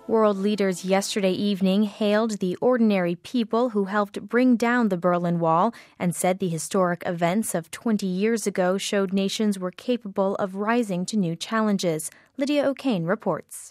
World leaders yesterday evening hailed the ordinary people who helped bring down the Berlin Wall and said the historic events of 20 years ago showed nations were capable of rising to new challenges. Lydia O'Kane reports.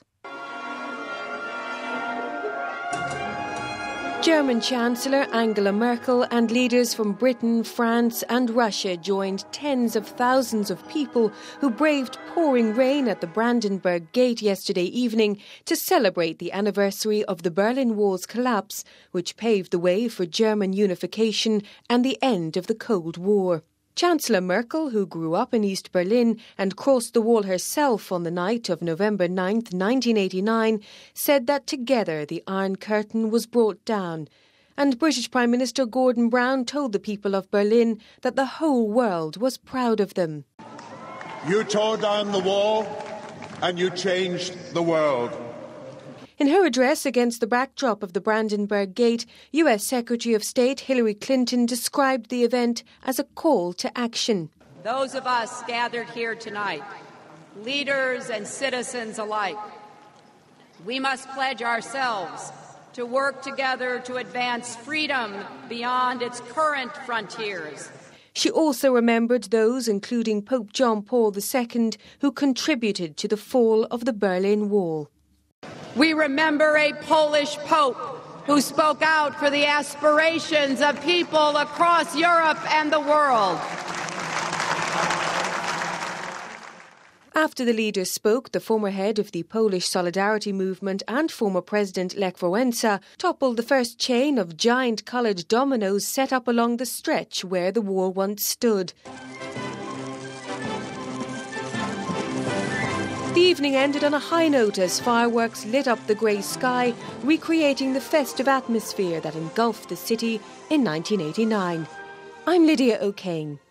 German Chancellor Angela Merkel and leaders from Britain, France and Russia joined tens of thousands of people who braved pouring rain at the Brandenburg Gate yesterday evening to celebrate the anniversary of the Berlin Wall's collapse, which paved the way for German unification and the end of the Cold War. Chancellor Merkel, who grew up in East Berlin and crossed the wall herself on the night of November 9, 1989, said that together the Iron Curtain was brought down. And British Prime Minister Gordon Brown told the people of Berlin that the whole world was proud of them. You tore down the wall and you changed the world. In her address against the backdrop of the Brandenburg Gate, US Secretary of State Hillary Clinton described the event as a call to action. Those of us gathered here tonight, leaders and citizens alike, we must pledge ourselves to work together to advance freedom beyond its current frontiers. She also remembered those, including Pope John Paul II, who contributed to the fall of the Berlin Wall. We remember a Polish Pope who spoke out for the aspirations of people across Europe and the world. After the leaders spoke, the former head of the Polish Solidarity Movement and former President Lech Wałęsa toppled the first chain of giant coloured dominoes set up along the stretch where the wall once stood. The evening ended on a high note as fireworks lit up the grey sky, recreating the festive atmosphere that engulfed the city in 1989. I'm Lydia O'Kane.